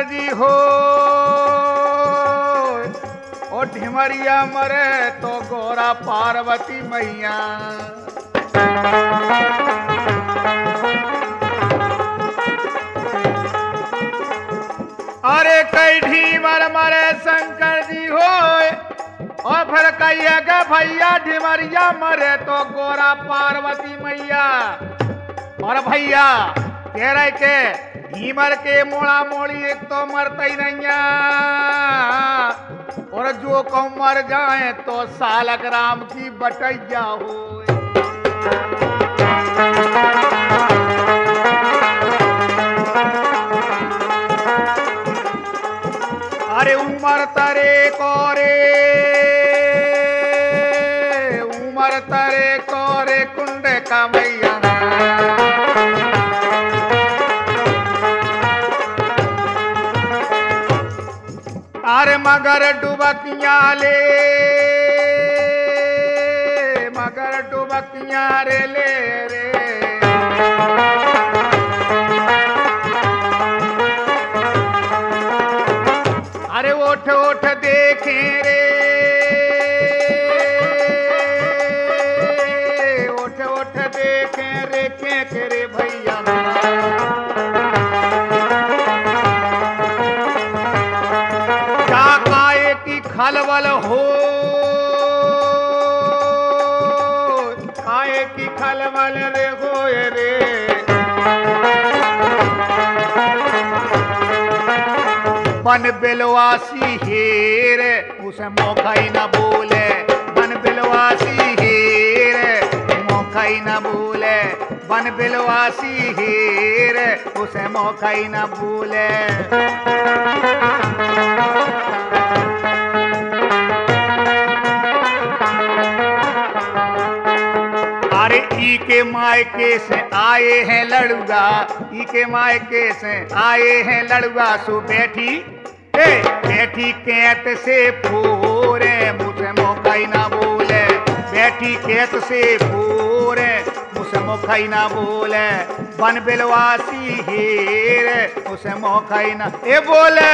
जी हो ओ ढिमरिया मरे तो गोरा पार्वती मैया। अरे कई ढीमर मरे शंकर जी हो और फिर कहिएगा भैया ढिमरिया मरे तो गोरा पार्वती मैया। और भैया कह रहे के ढीमर के मोड़ा मोड़ी एक तो मरता ही नहीं और जो को मर जाए तो सालक राम की बटैया हो। अरे उमर तरे कोरे कुंड का मैया। अरे मगर डुबकिया रे ले रे। अरे ओठ ओठ देखे रे ओठ ओठ देखे रेखे तेरे भैया। क्या काए की खलबल हो काए की खलबल रे होए रे। बन बिलवासी हेर उसे मौका ही न बोले। बन बिलवासी हेर मौका ही न बोले। बन बिलवासी हेर उसे मौका ही न बोले। अरे ई के मायके से आए हैं लड़ुआ ई के मायके से आए हैं लड़ुआ। सो बैठी बैठी कैत से पूरे मुझे मौका ही ना बोले। बैठी कैत से पूरे मुझे मौका ही ना बोले। बन बिलवासी हेर उसे मौका ही ना ए बोले।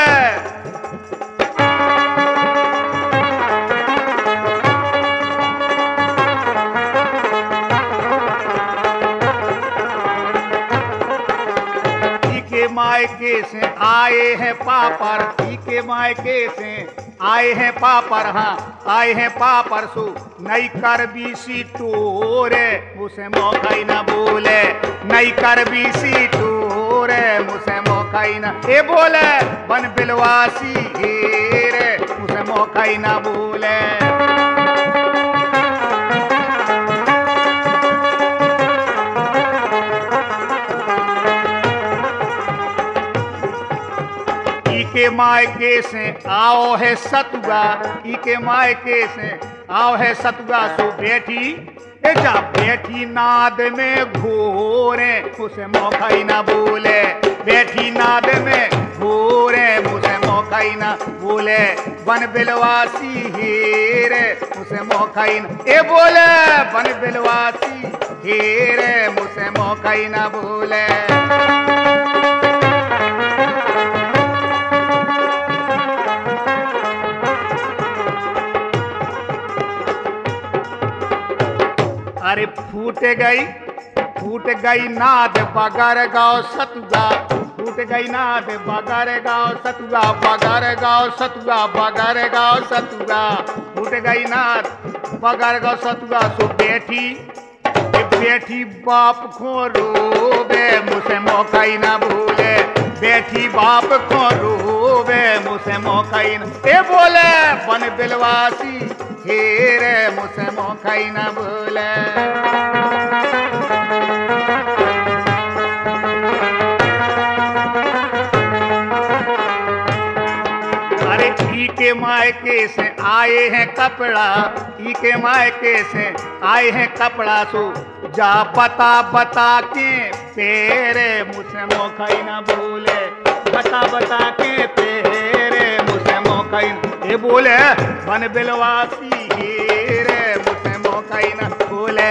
मायके से आए हैं पापर ई के मायके से आए हैं पापर। हाँ आए हैं पापर सो नई कर बीसी टोरे मुझसे मौका ही ना बोले। नई कर बीसी टोरे मुझसे मौका ही ना ए बोले। बन बिलवासी हेरे मुझसे मौका ही ना बोले। के मायके से आओ है सतुआ ई के मायके से आओ है सतुआ। सो बैठी जा बैठी नाद में घोरे मुझे मौका ही ना बोले। बैठी नाद में घोरे मुझे मौका ही ना बोले। बन बिलवासी हेरे मुझे मौका ही ना ए बोले। बन बिलवासी हेरे मुझे मौका ही ना बोले। अरे फूट गई नाद बगर गाँव सतुआ। फूट गई नाद बगर गाँव सतुआ। बगर गाँव सतुआ बगर गाँव सतुआ। फूट गई नाद बगर गाँव सतुआ। सो बैठी बाप को रोबे मुझे मौका ही ना भूले। बैठी बाप को रोबे मुझे मौका ही ना ए बोले। बन बिलवासी हेरे मुझे मौका ही ना भूले। अरे ई के मायके से आए हैं कपड़ा ई के मायके से आए हैं कपड़ा। सो जा बता के पेरे मुझे मौका ही ना भूले। बता के पेरे मुझे मौका ही ना ए बोले। बन बिलवासी हेरे मुझे मौका ही ना भूले।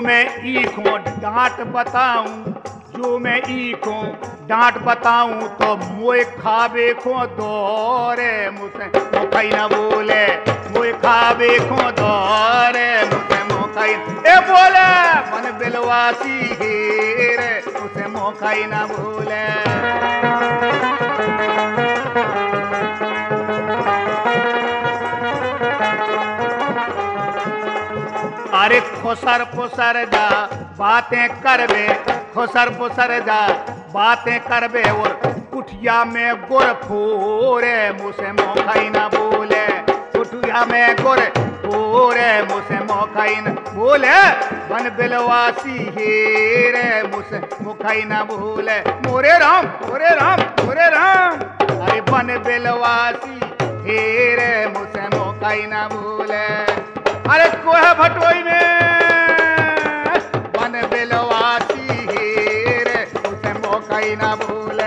मैं ईखों डांट बताऊं, जो मैं ईखों डांट बताऊं तो मोए खाबे खो दौरे मुझसे मुखाई न बोले, मोए खाबे खो दौरे मुझसे मुखाई ए बोले मन बिलवासी हीरे मुझसे मुखाई न बोले। अरे खुसर पुसर जा बातें करबे, खुसर पुसर जा बातें करबे और कुठिया में गुर फोरे मुझसे मोखाई न बोले, कुठिया में गुर फोरे मुझसे मोखाई न बोले। बन बिलवासी हेरे मुझसे मुखाई न बोले, मोरे राम मोरे राम मोरे राम। अरे बन बिलवासी हेरे मुझसे मोखाई न बोले। अरे कोह भटोई में बन बिलवासी हीरे उसे मोकाई ना भूले।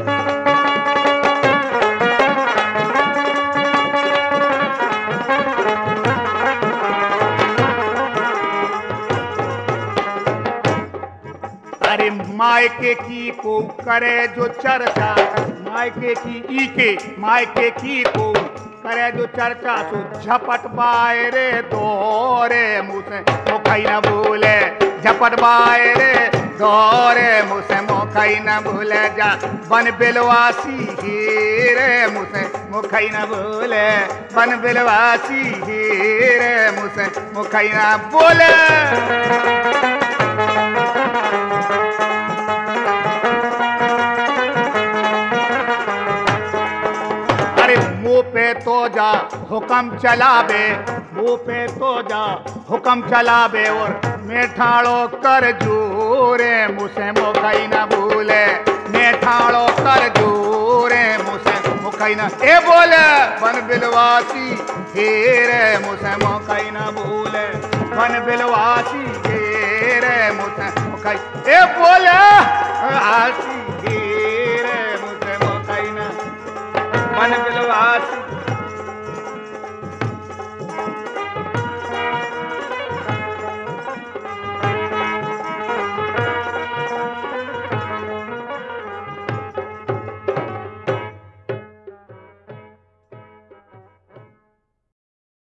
अरे मायके की को करे जो चर्चा, मायके की ईके मायके की को करे जो चर्चा सो झपट बायरे दौरे मुझसे मुखाई न भूले, झपट बायरे दौरे मुझसे मुखाई न भूले। जा बन बिलवासी हीरे मुझसे मुखाई न भूले, बन बिलवासी हीरे मुझसे मुखाई न बोले। मुँह पे तो जा हुक्म चलाबे, मुँह पे तो जा हुक्म चलाबे और मैं ठाड़ो कर जोरे मुझसे मुखाई न भूले, मैं ठाड़ो कर जोरे मुझसे मुखाई न ए बोले। बन बिलवासी हेरे मुझसे मुखाई न भूले, बन बिलवासी हेरे मुझसे मुखाई ए बोले। आसी हेरे मुझसे मुखाई न बन बिलवासी